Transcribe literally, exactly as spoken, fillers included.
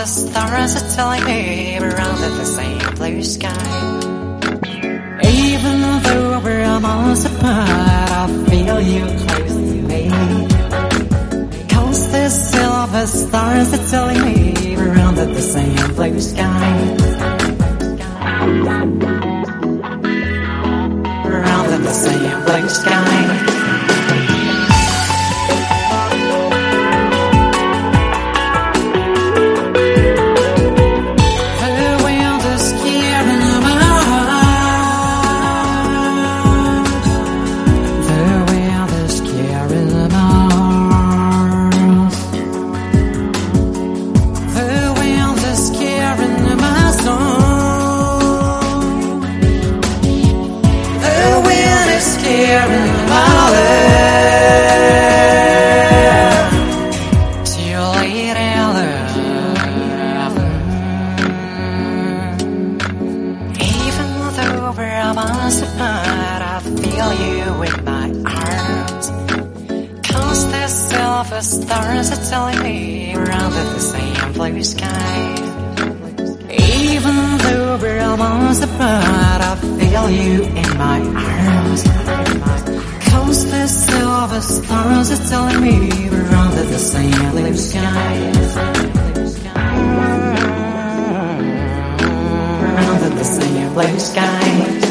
silver stars are telling me we're under the same blue sky. Even though we're miles apart, I feel you close to me. Cause the silver stars are telling me we're under the same blue sky. We're under the same blue sky. I feel you in my arms. Cause the silver stars are telling me we're under the same blue sky. Even though we're miles apart, I feel you in my arms. Cause the silver stars are telling me we're under the same blue sky. We're under the same blue sky.